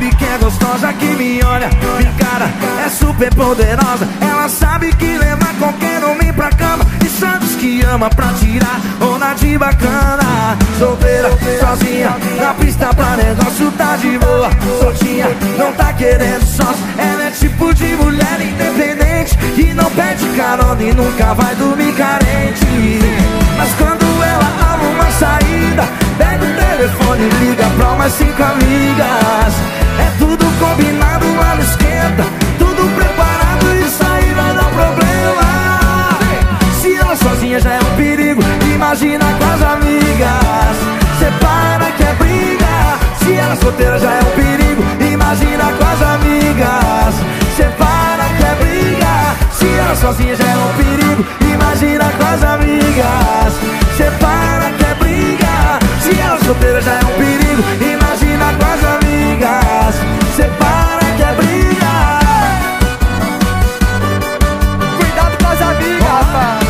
sabe que é gostosa, que me olha, me encara, é super poderosa. Ela sabe que leva qualquer homem pra cama e só diz que ama pra tirar onda de bacana. Solteira, sozinha, na pista pra negócio tá de boa. Soltinha, não tá querendo sócio. Ela é tipo de mulher independente que não pede carona e nunca vai dormir carente. Mas quando ela arruma uma saída, pega o telefone e liga pra umas 5 amigas. É tudo combinado lá no esquenta, tudo preparado, isso aí vai dar problema. Se ela sozinha já é um perigo, imagina com as amigas. Separa que é briga. Se ela solteira já é um perigo, imagina com as amigas. Separa que é briga. Se ela sozinha já é um perigo, imagina com as amigas. Separa que é briga. Se ela solteira já é um perigo, imagina com as amigas. Separa que é briga. Cuidado com as amigas, rapaz.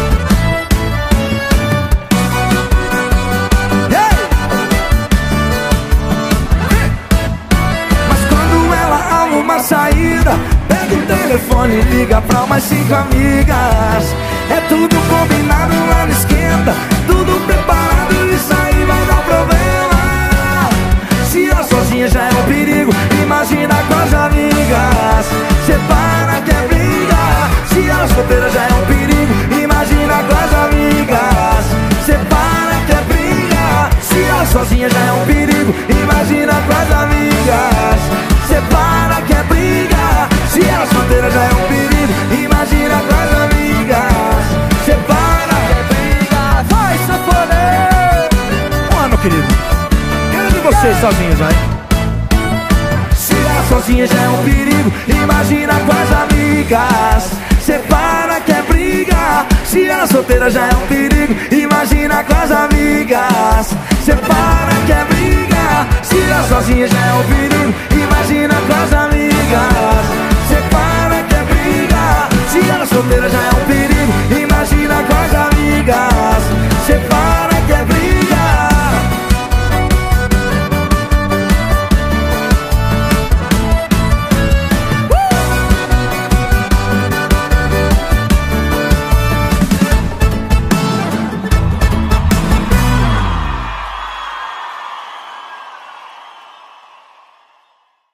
Mas quando ela arruma uma saída, pega o telefone e liga pra umas 5 amigas. É tudo combinado lá no esquenta, tudo preparado, isso aí vai dar problema. Se ela sozinha já é um perigo, imagina com as amigas. Separa que é briga. Se ela solteira já é um perigo, imagina com as amigas. Separa que é briga. Se ela sozinha já é um perigo, imagina com as amigas. Separa que é briga. Se ela solteira já é um perigo, imagina com as amigas. Separa que é briga. Vai, sanfoneiro! Vamos lá, meu querido. Quero de vocês sozinhos, vai. Se ela sozinha já é um perigo, imagina com as amigas. Separa que é briga. Se ela solteira já é um perigo, imagina com as amigas. Separa que é briga. Se ela sozinha já é um perigo, imagina com as amigas.